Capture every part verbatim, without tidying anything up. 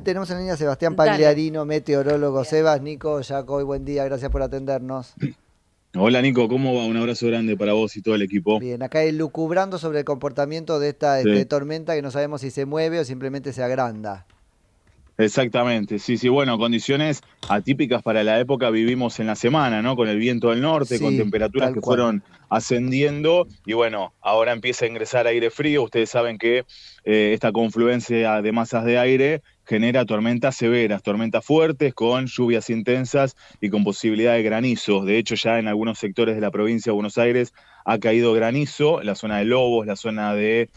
tenemos en línea a Sebastián Dale. Pagliarino, meteorólogo. Sebas, Nico, Jaco, buen día, gracias por atendernos. Hola Nico, ¿cómo va? Un abrazo grande para vos y todo el equipo. Bien, acá lucubrando sobre el comportamiento de esta este, Sí, tormenta que no sabemos si se mueve o simplemente se agranda. exactamente, sí, sí, bueno, condiciones atípicas para la época vivimos en la semana, ¿no? Con el viento del norte, con Sí, temperaturas tal que cual. fueron ascendiendo y bueno, ahora empieza a ingresar aire frío. Ustedes saben que eh, esta confluencia de masas de aire genera tormentas severas, tormentas fuertes con lluvias intensas y con posibilidad de granizo. De hecho, ya en algunos sectores de la provincia de Buenos Aires ha caído granizo, la zona de Lobos, la zona de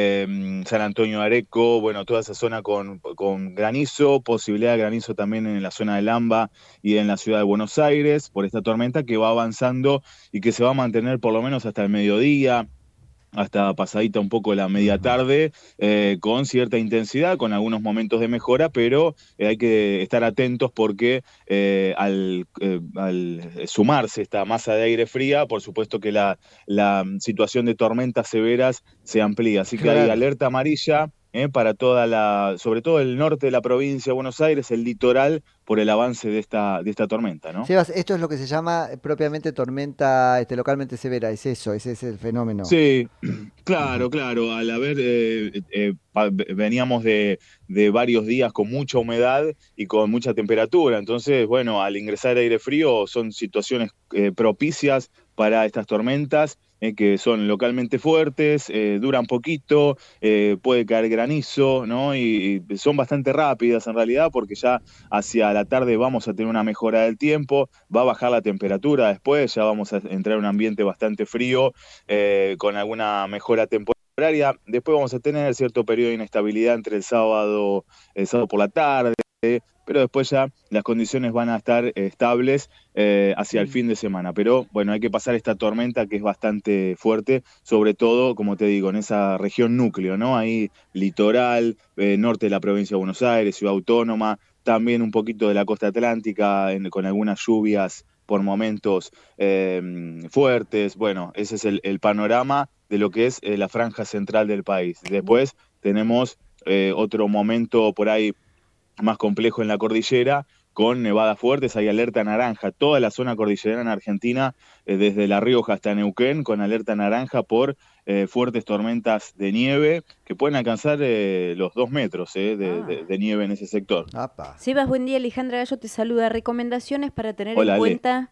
eh, San Antonio de Areco, bueno, toda esa zona con, con granizo, posibilidad de granizo también en la zona de Lamba y en la ciudad de Buenos Aires, por esta tormenta que va avanzando y que se va a mantener por lo menos hasta el mediodía, hasta pasadita un poco la media tarde, eh, con cierta intensidad, con algunos momentos de mejora, pero eh, hay que estar atentos porque eh, al, eh, al sumarse esta masa de aire fría, por supuesto que la, la situación de tormentas severas se amplía. Así que hay Claro. alerta amarilla eh, para toda la, sobre todo el norte de la provincia de Buenos Aires, el litoral, por el avance de esta, de esta tormenta, ¿no? Sebas, esto es lo que se llama eh, propiamente tormenta este, localmente severa, es eso, ese es el fenómeno. Sí, Ujú. claro, claro. Al haber, eh, eh, pa- veníamos de, de varios días con mucha humedad y con mucha temperatura. Entonces, bueno, al ingresar aire frío son situaciones eh, propicias para estas tormentas eh, que son localmente fuertes, eh, duran poquito, eh, puede caer granizo, ¿no? Y, y son bastante rápidas en realidad porque ya hacia la tarde vamos a tener una mejora del tiempo, va a bajar la temperatura después, ya vamos a entrar en un ambiente bastante frío eh, con alguna mejora temporaria. Después vamos a tener cierto periodo de inestabilidad entre el sábado, el sábado por la tarde, pero después ya las condiciones van a estar eh, estables eh, hacia el fin de semana. Pero bueno, hay que pasar esta tormenta que es bastante fuerte, sobre todo, como te digo, en esa región núcleo, ¿no? Ahí litoral, eh, norte de la provincia de Buenos Aires, Ciudad Autónoma, también un poquito de la costa atlántica, en, con algunas lluvias por momentos eh, fuertes. Bueno, ese es el, el, panorama de lo que es eh, la franja central del país. Después tenemos eh, otro momento por ahí más complejo en la cordillera, con nevadas fuertes, hay alerta naranja, toda la zona cordillerana en Argentina, eh, desde La Rioja hasta Neuquén, con alerta naranja por eh, fuertes tormentas de nieve que pueden alcanzar eh, los dos metros eh, de, de, de nieve en ese sector. Apa. Sebas, buen día. Alejandra Gallo te saluda. Recomendaciones para tener en Hola, Ale. cuenta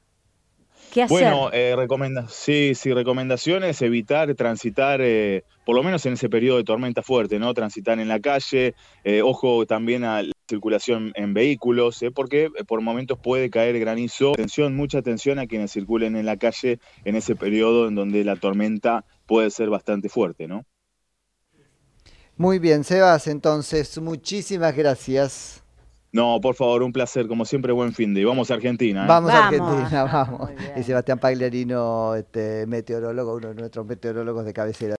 qué Bueno, hacer. eh, recomenda sí, sí, recomendaciones, evitar transitar, eh, por lo menos en ese periodo de tormenta fuerte, ¿no? Transitar en la calle, eh, ojo también a la circulación en vehículos, eh, porque eh, por momentos puede caer granizo. Atención, mucha atención a quienes circulen en la calle en ese periodo en donde la tormenta puede ser bastante fuerte, ¿no? Muy bien, Sebas, entonces, muchísimas gracias. No, por favor, un placer, como siempre, buen fin de. Y vamos a Argentina, ¿eh? Vamos a Vamos. Argentina, vamos. Muy Y bien. Sebastián Pagliarino, este, meteorólogo, uno de nuestros meteorólogos de cabecera.